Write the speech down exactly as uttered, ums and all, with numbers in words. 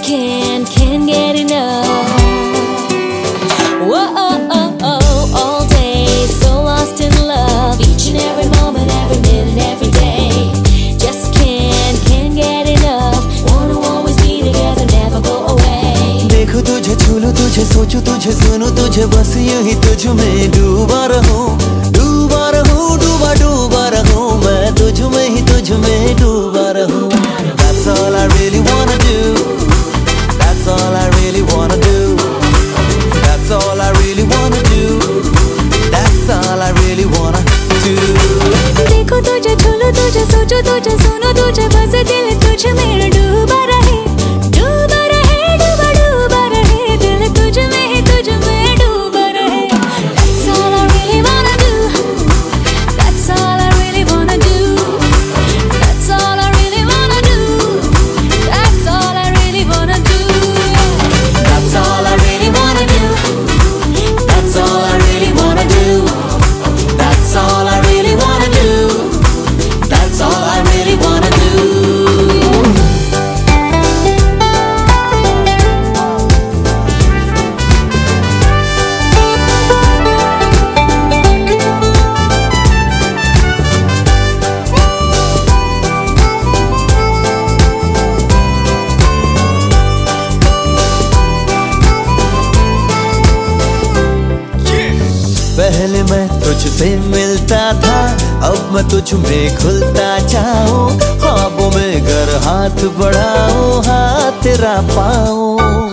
can't, can't get enough. Whoa, oh, oh, oh, all day, so lost in love. Each and every moment, every minute, every day. Just can't, can't get enough. Wanna always be together, never go away. देखो तुझे, छू लूं तुझे, सोचूं तुझे, सुनूं तुझे, बस यूं ही तुझ में डूबा रहूं, डूबा रहूं, डूबा डूबा रहूं, मैं तुझ में ही तुझ में डूबा रहूं. That's all I really wanna do. That's all I really wanna do. That's all I really wanna do. That's all I really wanna do. देखो तुझे, छू लूं तुझे, सोचूं तुझे, सुनूं तुझे, बस दिल तुझ में डूबा रहे, डूबा रहे, डूबा डूबा रहे, दिल तुझ में ही तुझ में डूबा रहे. That's all I really wanna do. That's all I really wanna do. That's all I really wanna do. That's all I really wanna do. That's all I really wanna do. That's all I really wanna do. That's all I really wanna do. That's all I really wanna do. पहले मैं तुझसे मिलता था, अब मैं तुझ में खुलता जाऊं, ख्वाबों में घर हाथ बढ़ाऊं, हाथ तेरा पाऊं.